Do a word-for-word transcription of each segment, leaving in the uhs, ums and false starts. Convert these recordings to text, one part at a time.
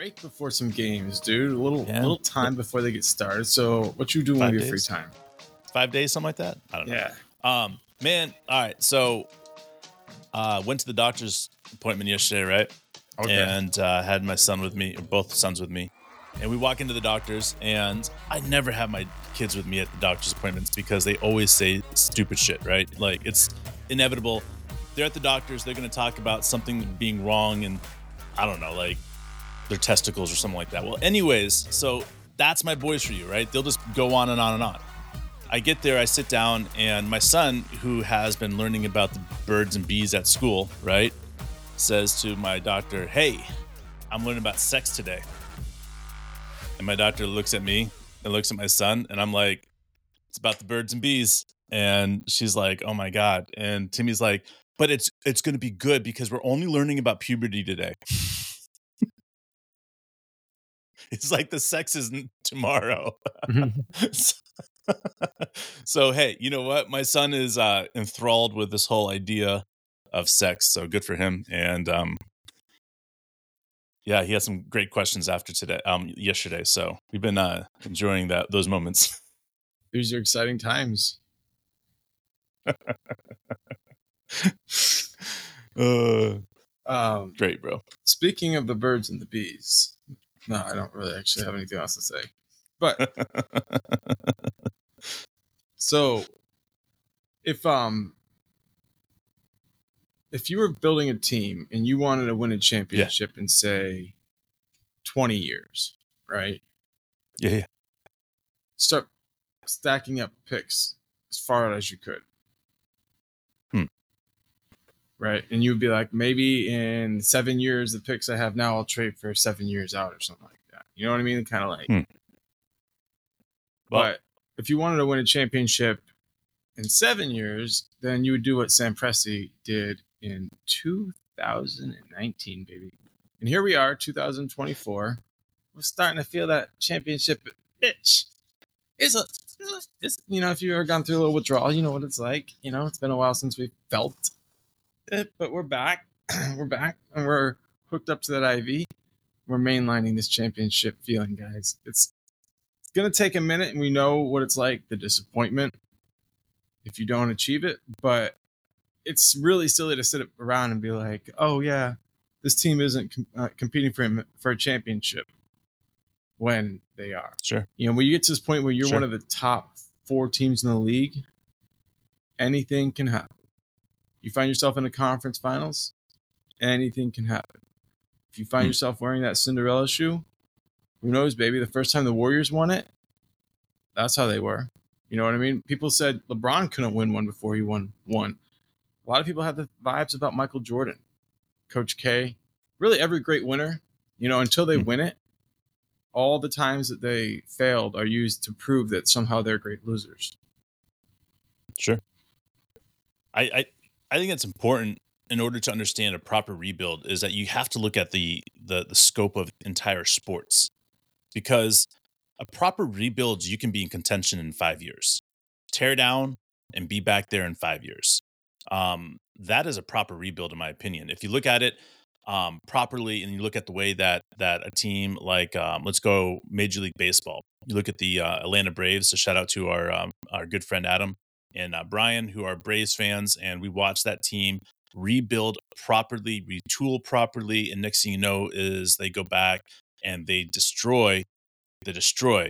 break before some games, dude. A little Yeah. little time before they get started. So, what you doing Five with your free days? time? Five days, something like that. I don't know. Yeah. Um, man. All right. So, uh, went to the doctor's appointment yesterday, right? Okay. And uh, had my son with me, or both sons with me. And we walk into the doctor's, and I never have my kids with me at the doctor's appointments because they always say stupid shit, right? Like, it's inevitable. They're at the doctor's, they're going to talk about something being wrong, and I don't know, like their testicles or something like that. Well, anyways, so that's my boys for you, right? They'll just go on and on and on. I get there, I sit down, and my son, who has been learning about the birds and bees at school, right, says to my doctor, "Hey, I'm learning about sex today." And my doctor looks at me and looks at my son, and I'm like, "It's about the birds and bees." And she's like, "Oh my God." And Timmy's like, "But it's it's going to be good because we're only learning about puberty today." It's like the sex isn't tomorrow. so, so, hey, you know what? My son is uh, enthralled with this whole idea of sex, so good for him. And um, yeah, he had some great questions after today, um, yesterday. So we've been uh, enjoying that those moments. These are exciting times. uh, Um, great, bro. Speaking of the birds and the bees, no, I don't really actually have anything else to say. But so, if um, if you were building a team and you wanted to win a championship yeah. in say twenty years, right? Yeah, yeah. Start stacking up picks as far as you could. Hmm. Right. And you would be like, maybe in seven years, the picks I have now, I'll trade for seven years out or something like that. You know what I mean? Kind of like. Hmm. Well, but if you wanted to win a championship in seven years, then you would do what Sam Presti did in two thousand nineteen, baby. And here we are, two thousand twenty-four. We're starting to feel that championship itch. It's a, it's, you know, if you've ever gone through a little withdrawal, you know what it's like. You know, it's been a while since we felt it, but we're back. we're back, and we're hooked up to that I V. We're mainlining this championship feeling, guys. It's it's gonna take a minute, and we know what it's like, the disappointment if you don't achieve it. But it's really silly to sit around and be like, "Oh yeah, this team isn't com- uh, competing for him for a championship," when they are. Sure. You know, when you get to this point where you're Sure. one of the top four teams in the league, anything can happen. You find yourself in the conference finals, anything can happen. If you find Hmm. yourself wearing that Cinderella shoe, who knows, baby? The first time the Warriors won it, that's how they were. You know what I mean? People said LeBron couldn't win one before he won one. A lot of people have the vibes about Michael Jordan, Coach K, really every great winner, you know, until they Hmm. win it. All the times that they failed are used to prove that somehow they're great losers. Sure. I, I, I think it's important in order to understand a proper rebuild is that you have to look at the, the, the scope of entire sports, because a proper rebuild, you can be in contention in five years, tear down and be back there in five years. Um, that is a proper rebuild, in my opinion. If you look at it um, properly, and you look at the way that that a team like, um, let's go Major League Baseball, you look at the uh, Atlanta Braves. So shout out to our um, our good friend Adam and uh, Brian, who are Braves fans, and we watched that team rebuild properly, retool properly, and next thing you know is they go back and they destroy, they destroy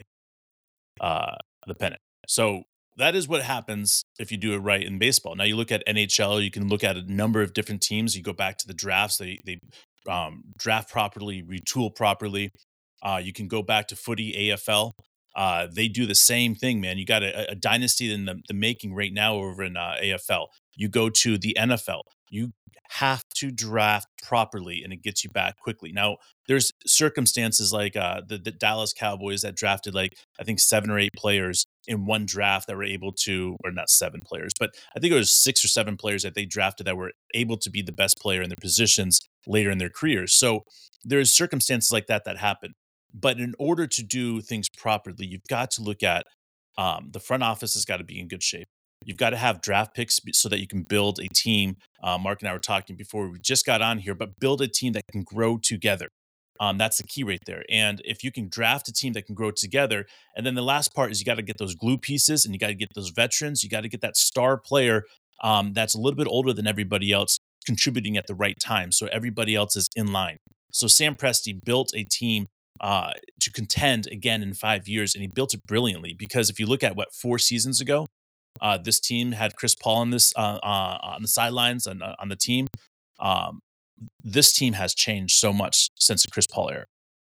uh, the pennant. So that is what happens if you do it right in baseball. Now you look at N H L, you can look at a number of different teams. You go back to the drafts, they they um, draft properly, retool properly. Uh, you can go back to footy, A F L. Uh, they do the same thing, man. You got a, a dynasty in the, the making right now over in uh, A F L. You go to the N F L. You have to draft properly, and it gets you back quickly. Now, there's circumstances like uh, the, the Dallas Cowboys that drafted like I think seven or eight players in one draft that were able to, or not seven players, but I think it was six or seven players that they drafted that were able to be the best player in their positions later in their careers. So there's circumstances like that that happen. But in order to do things properly, you've got to look at um, the front office has got to be in good shape. You've got to have draft picks so that you can build a team. Uh, Mark and I were talking before we just got on here, but build a team that can grow together. Um, that's the key right there. And if you can draft a team that can grow together, and then the last part is you got to get those glue pieces and you got to get those veterans. You got to get that star player um, that's a little bit older than everybody else contributing at the right time. So everybody else is in line. So Sam Presti built a team uh, to contend again in five years, and he built it brilliantly because if you look at what, four seasons ago, uh, this team had Chris Paul on this uh, uh, on the sidelines and uh, on the team. Um, this team has changed so much since the Chris Paul era.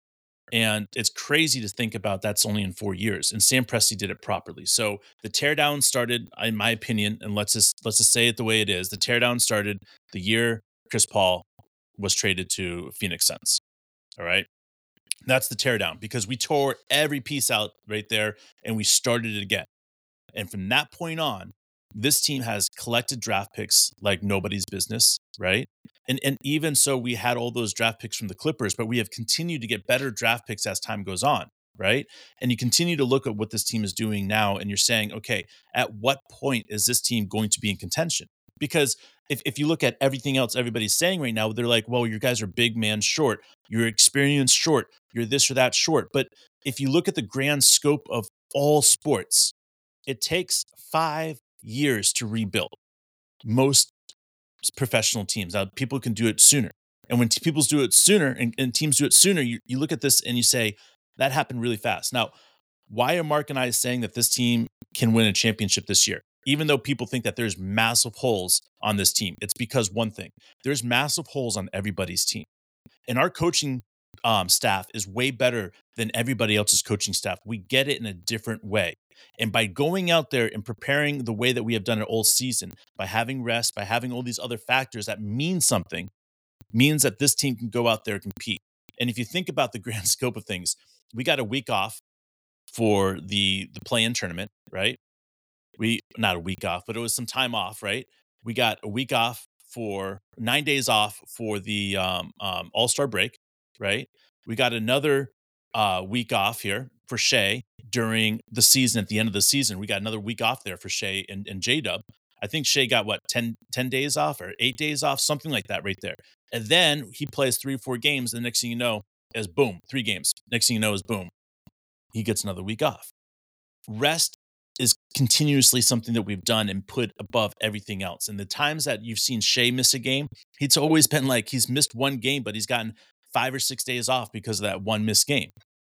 And it's crazy to think about that's only in four years. And Sam Presti did it properly. So the teardown started, in my opinion, and let's just let's just say it the way it is. The teardown started the year Chris Paul was traded to Phoenix Suns. All right. That's the teardown because we tore every piece out right there and we started it again. And from that point on, this team has collected draft picks like nobody's business, right? And and even so, we had all those draft picks from the Clippers, but we have continued to get better draft picks as time goes on, right? And you continue to look at what this team is doing now, and you're saying, okay, at what point is this team going to be in contention? Because if, if you look at everything else everybody's saying right now, they're like, well, you guys are big man short, you're experience short, you're this or that short. But if you look at the grand scope of all sports, it takes five years to rebuild most professional teams. Now, people can do it sooner. And when t- people do it sooner and, and teams do it sooner, you, you look at this and you say, that happened really fast. Now, why are Mark and I saying that this team can win a championship this year? Even though people think that there's massive holes on this team, it's because one thing, there's massive holes on everybody's team. And our coaching um, staff is way better than everybody else's coaching staff. We get it in a different way. And by going out there and preparing the way that we have done it all season, by having rest, by having all these other factors that mean something, means that this team can go out there and compete. And if you think about the grand scope of things, we got a week off for the the play-in tournament, right? We not a week off, but it was some time off, right? We got a week off for nine days off for the um, um, All-Star break, right? We got another uh, week off here for Shea during the season. At the end of the season, we got another week off there for Shea and, and J-Dub. I think Shea got what, ten, ten days off or eight days off, something like that right there. And then he plays three or four games. And the next thing you know is boom, three games. Next thing you know is boom, he gets another week off. Rest is continuously something that we've done and put above everything else. And the times that you've seen Shea miss a game, it's always been like he's missed one game, but he's gotten five or six days off because of that one missed game.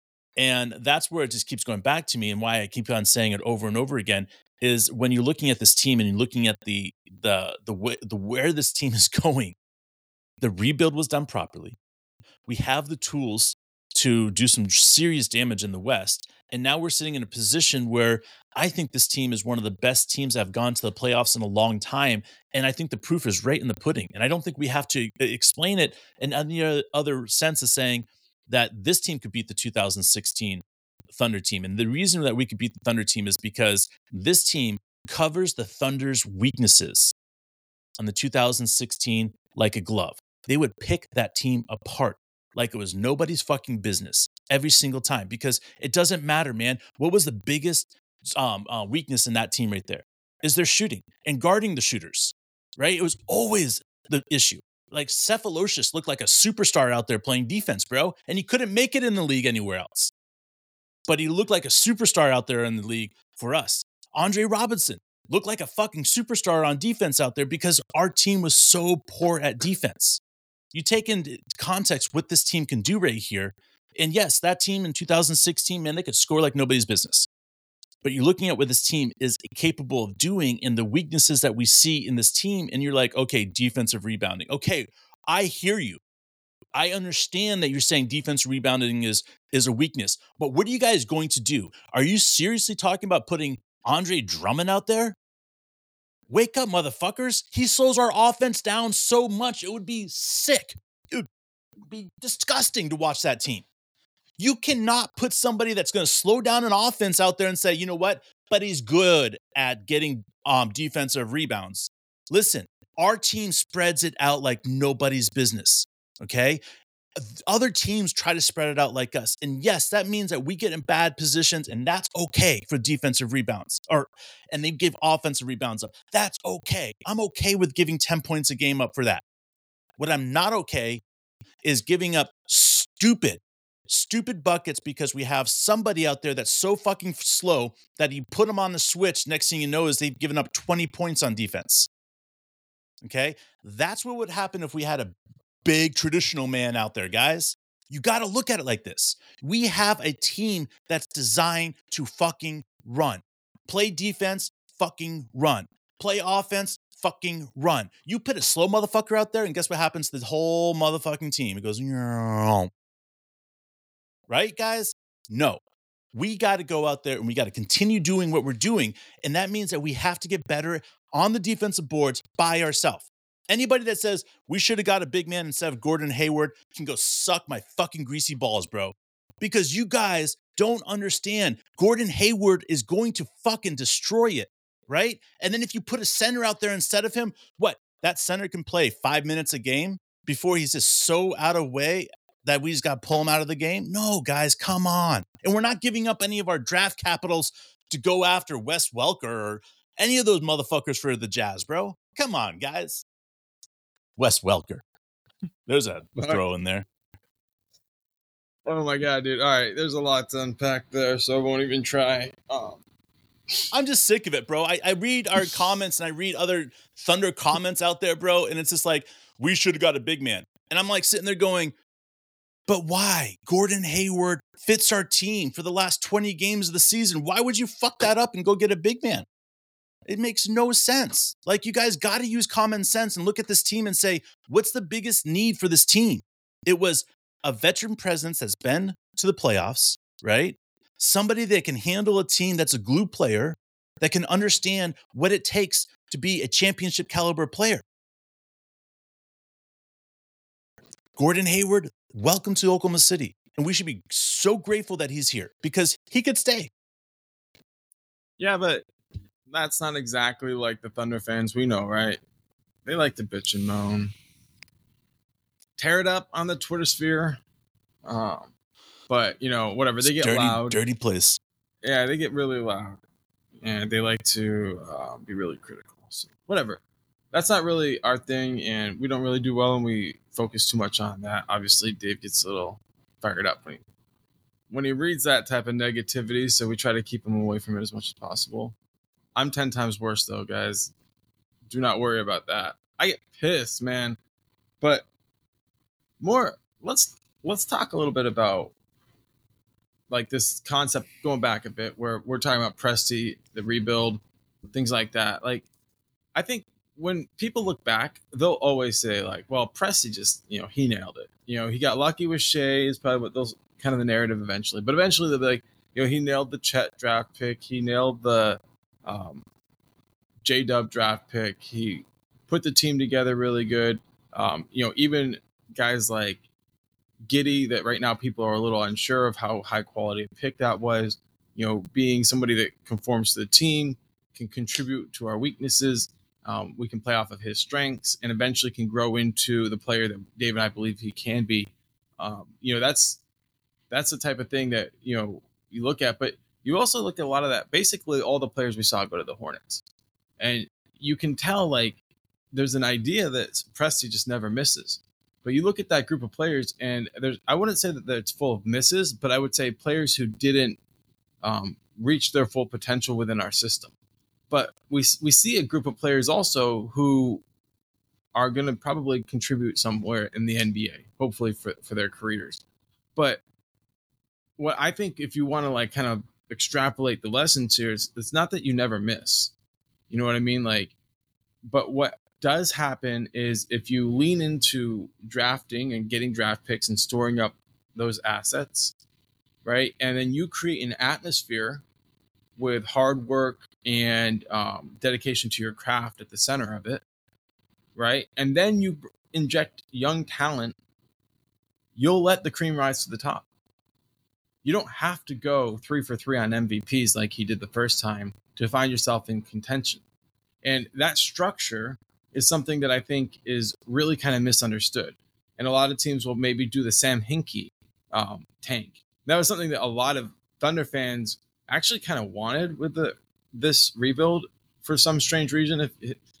And that's where it just keeps going back to me, and why I keep on saying it over and over again is when you're looking at this team and you're looking at the the the, the where this team is going, the rebuild was done properly. We have the tools to do some serious damage in the West. And now we're sitting in a position where I think this team is one of the best teams that have gone to the playoffs in a long time. And I think the proof is right in the pudding. And I don't think we have to explain it in any other sense of saying that this team could beat the two thousand sixteen Thunder team. And the reason that we could beat the Thunder team is because this team covers the Thunder's weaknesses on the two thousand sixteen like a glove. They would pick that team apart like it was nobody's fucking business every single time, because it doesn't matter, man. What was the biggest um, uh, weakness in that team right there? Is their shooting and guarding the shooters, right? It was always the issue. Like Cephalosius looked like a superstar out there playing defense, bro, and he couldn't make it in the league anywhere else. But he looked like a superstar out there in the league for us. Andre Robinson looked like a fucking superstar on defense out there because our team was so poor at defense. You take into context what this team can do right here. And yes, that team in two thousand sixteen, man, they could score like nobody's business. But you're looking at what this team is capable of doing and the weaknesses that we see in this team. And you're like, okay, defensive rebounding. Okay, I hear you. I understand that you're saying defensive rebounding is, is a weakness. But what are you guys going to do? Are you seriously talking about putting Andre Drummond out there? Wake up, motherfuckers. He slows our offense down so much, it would be sick. It would be disgusting to watch that team. You cannot put somebody that's going to slow down an offense out there and say, you know what, but he's good at getting um, defensive rebounds. Listen, our team spreads it out like nobody's business, okay? Other teams try to spread it out like us. And yes, that means that we get in bad positions, and that's okay for defensive rebounds. Or and they give offensive rebounds up. That's okay. I'm okay with giving ten points a game up for that. What I'm not okay is giving up stupid, stupid buckets because we have somebody out there that's so fucking slow that you put them on the switch. Next thing you know is they've given up twenty points on defense. Okay? That's what would happen if we had a big traditional man out there, guys. You got to look at it like this. We have a team that's designed to fucking run. Play defense, fucking run. Play offense, fucking run. You put a slow motherfucker out there, and guess what happens to the whole motherfucking team? It goes, right, guys? No. We got to go out there and we got to continue doing what we're doing. And that means that we have to get better on the defensive boards by ourselves. Anybody that says we should have got a big man instead of Gordon Hayward can go suck my fucking greasy balls, bro. Because you guys don't understand. Gordon Hayward is going to fucking destroy it, right? And then if you put a center out there instead of him, what? That center can play five minutes a game before he's just so out of way that we just got to pull him out of the game? No, guys, come on. And we're not giving up any of our draft capitals to go after Wes Welker or any of those motherfuckers for the Jazz, bro. Come on, guys. Wes Welker. There's a throw in there. Oh my God, dude. All right. There's a lot to unpack there, so I won't even try. Um, I'm just sick of it, bro. I, I read our comments and I read other Thunder comments out there, bro. And it's just like, we should have got a big man. And I'm like sitting there going, but why? Gordon Hayward fits our team for the last twenty games of the season. Why would you fuck that up and go get a big man? It makes no sense. Like, you guys got to use common sense and look at this team and say, what's the biggest need for this team? It was a veteran presence that's been to the playoffs, right? Somebody that can handle a team that's a glue player, that can understand what it takes to be a championship caliber player. Gordon Hayward, welcome to Oklahoma City. And we should be so grateful that he's here because he could stay. Yeah, but that's not exactly like the Thunder fans we know, right? They like to bitch and moan. Tear it up on the Twitter sphere. Um, but, you know, whatever. They get dirty, loud. Dirty place. Yeah, they get really loud. And they like to uh, be really critical. So, whatever. That's not really our thing, and we don't really do well when we focus too much on that. Obviously, Dave gets a little fired up when he, when he reads that type of negativity, so we try to keep him away from it as much as possible. I'm ten times worse, though, guys. Do not worry about that. I get pissed, man. But more, let's let's talk a little bit about like this concept going back a bit, where we're talking about Presti, the rebuild, things like that. Like, I think when people look back, they'll always say like, "Well, Presti just, you know, he nailed it. You know, he got lucky with Shea." Is probably what those kind of the narrative eventually. But eventually, they'll be like, you know, he nailed the Chet draft pick. He nailed the um, J-Dub draft pick. He put the team together really good. Um, you know, even guys like Giddey, that right now people are a little unsure of how high quality a pick that was. You know, being somebody that conforms to the team, can contribute to our weaknesses. Um, we can play off of his strengths and eventually can grow into the player that Dave and I believe he can be. Um, you know, that's that's the type of thing that, you know, you look at. But you also look at a lot of that. Basically, all the players we saw go to the Hornets. And you can tell, like, there's an idea that Presti just never misses. But you look at that group of players, and there's I wouldn't say that it's full of misses, but I would say players who didn't um, reach their full potential within our system. But we we see a group of players also who are going to probably contribute somewhere in the N B A, hopefully for, for their careers. But what I think, if you want to like kind of extrapolate the lessons here, is it's not that you never miss. You know what I mean? Like, but what does happen is if you lean into drafting and getting draft picks and storing up those assets, right? And then you create an atmosphere with hard work and um, dedication to your craft at the center of it, right? And then you inject young talent, you'll let the cream rise to the top. You don't have to go three for three on M V Ps like he did the first time to find yourself in contention. And that structure is something that I think is really kind of misunderstood. And a lot of teams will maybe do the Sam Hinkie um, tank. That was something that a lot of Thunder fans actually kind of wanted with the this rebuild for some strange reason. If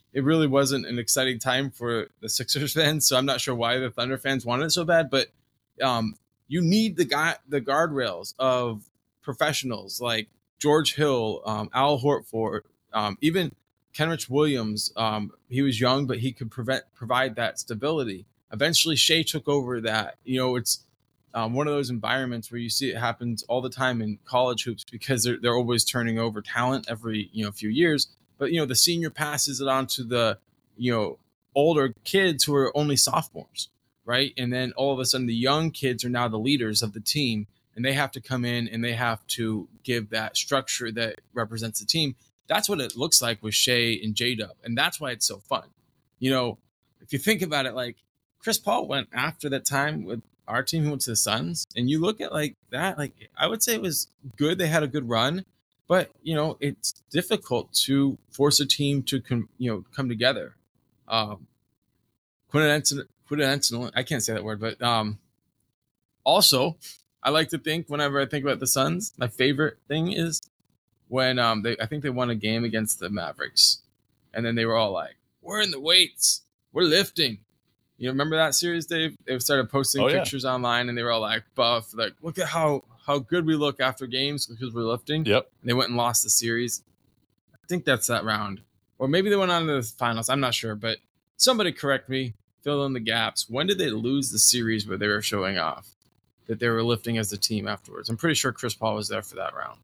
it really wasn't an exciting time for the Sixers fans. So I'm not sure why the Thunder fans wanted it so bad, but um, you need the guy, the guardrails of professionals like George Hill, um, Al Horford, um, even Kenrich Williams. Um, he was young, but he could prevent, provide that stability. Eventually, Shea took over that. You know, it's um, one of those environments where you see it happens all the time in college hoops because they're, they're always turning over talent every, you know, few years. But, you know, the senior passes it on to the, you know, older kids who are only sophomores, right? And then all of a sudden the young kids are now the leaders of the team, and they have to come in and they have to give that structure that represents the team. That's what it looks like with Shea and J-Dub. And that's why it's so fun. You know, if you think about it, like Chris Paul went after that time with our team, he went to the Suns, and you look at like that, like I would say it was good. They had a good run, but you know, it's difficult to force a team to com- you know, come together. Um, coincidental, coincidental, I can't say that word, but um, also, I like to think whenever I think about the Suns, my favorite thing is when um they I think they won a game against the Mavericks, and then they were all like, "We're in the weights, we're lifting." You remember that series, Dave? They started posting Oh, yeah. pictures online, and they were all like buff, like, "Look at how how good we look after games because we're lifting." Yep. And they went and lost the series. I think that's that round, or maybe they went on to the finals. I'm not sure, but somebody correct me, fill in the gaps. When did they lose the series where they were showing off that they were lifting as a team afterwards? I'm pretty sure Chris Paul was there for that round.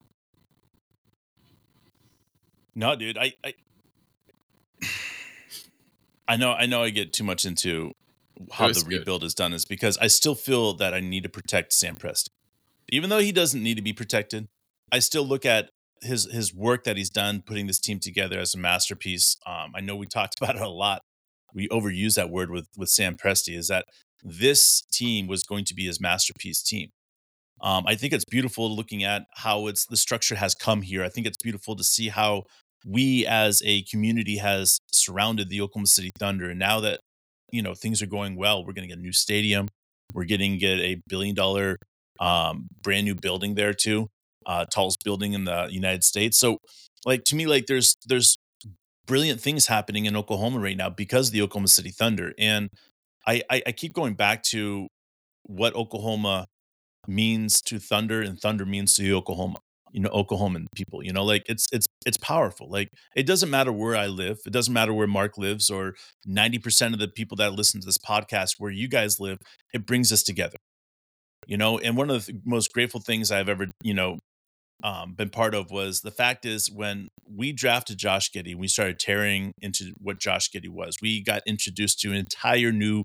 No, dude, I, I, I know, I know, I get too much into how the good. rebuild is done, is because I still feel that I need to protect Sam Presti, even though he doesn't need to be protected. I still look at his his work that he's done putting this team together as a masterpiece. Um, I know we talked about it a lot. We overuse that word with with Sam Presti. Is that this team was going to be his masterpiece team? Um, I think it's beautiful looking at how it's the structure has come here. I think it's beautiful to see how we as a community has surrounded the Oklahoma City Thunder. And now that, you know, things are going well, we're going to get a new stadium. We're getting to get a billion dollar um, brand new building there too. Uh, tallest building in the United States. So like, to me, like there's, there's brilliant things happening in Oklahoma right now because of the Oklahoma City Thunder. And I, I, I keep going back to what Oklahoma means to Thunder and Thunder means to Oklahoma, you know, Oklahoman people, you know, like it's, it's, it's powerful. Like it doesn't matter where I live. It doesn't matter where Mark lives or ninety percent of the people that listen to this podcast, where you guys live, it brings us together, you know? And one of the th- most grateful things I've ever, you know, um, been part of was the fact is when we drafted Josh Giddey, we started tearing into what Josh Giddey was. We got introduced to an entire new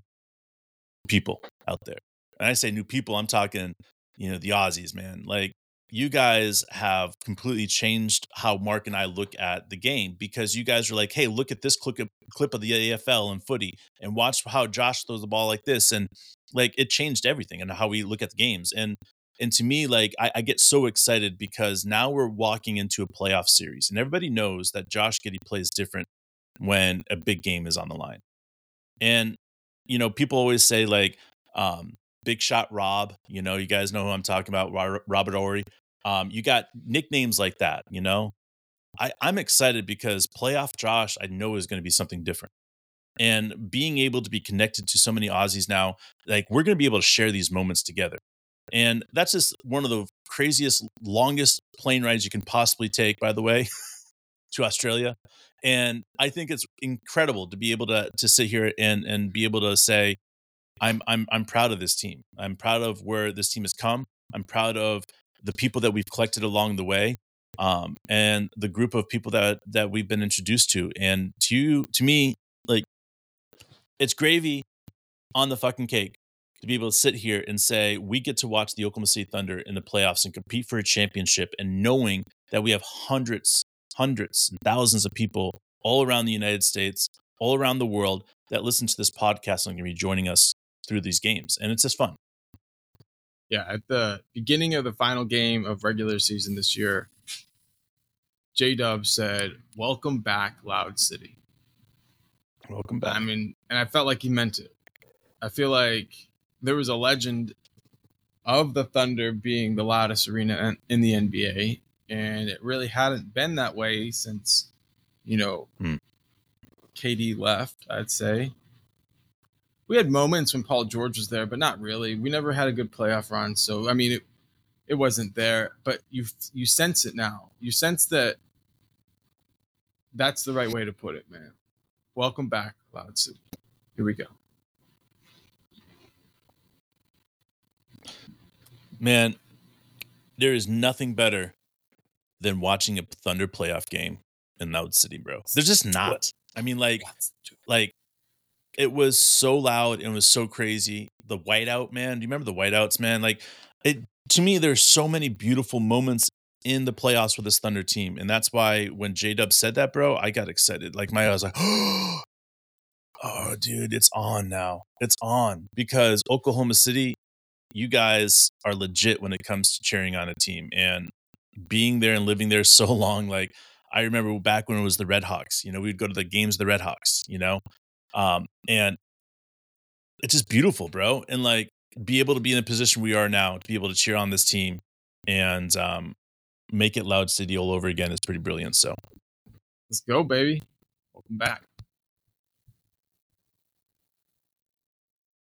people out there. And I say new people, I'm talking, you know, the Aussies, man. Like you guys have completely changed how Mark and I look at the game, because you guys are like, hey, look at this clip of, clip of the A F L and footy and watch how Josh throws the ball like this. And like it changed everything and how we look at the games. And and to me, like I, I get so excited because now we're walking into a playoff series, and everybody knows that Josh Giddey plays different when a big game is on the line. And you know, people always say like, um, Big Shot Rob, you know, you guys know who I'm talking about, Robert Horry. Um, you got nicknames like that, you know. I, I'm excited because playoff Josh, I know, is going to be something different. And being able to be connected to so many Aussies now, like we're going to be able to share these moments together. And that's just one of the craziest, longest plane rides you can possibly take, by the way, to Australia. And I think it's incredible to be able to to sit here and and be able to say, I'm I'm I'm proud of this team. I'm proud of where this team has come. I'm proud of the people that we've collected along the way, um, and the group of people that that we've been introduced to. And to you, to me, like it's gravy on the fucking cake to be able to sit here and say we get to watch the Oklahoma City Thunder in the playoffs and compete for a championship, and knowing that we have hundreds, hundreds, and thousands of people all around the United States, all around the world that listen to this podcast and are going to be joining us through these games, and it's just fun. Yeah, at the beginning of the final game of regular season this year, J-Dub said, "Welcome back, Loud City." Welcome back. I mean, and I felt like he meant it. I feel like there was a legend of the Thunder being the loudest arena in the N B A, and it really hadn't been that way since, you know, hmm. K D left, I'd say. We had moments when Paul George was there, but not really. We never had a good playoff run. So, I mean, it, it wasn't there, but you you sense it now. You sense that that's the right way to put it, man. Welcome back, Loud City. Here we go. Man, there is nothing better than watching a Thunder playoff game in Loud City, bro. There's just not. I mean, like, like it was so loud and it was so crazy. The whiteout, man. Do you remember the whiteouts, man? Like, it to me, there's so many beautiful moments in the playoffs with this Thunder team, and that's why when J Dub said that, bro, I got excited. Like, my I was like, oh, dude, it's on now. It's on because Oklahoma City, you guys are legit when it comes to cheering on a team and being there and living there so long. Like, I remember back when it was the Red Hawks, you know, we'd go to the games of the Red Hawks, you know, um, and it's just beautiful, bro. And like, be able to be in the position we are now to be able to cheer on this team and um, make it Loud City all over again is pretty brilliant. So let's go, baby. Welcome back.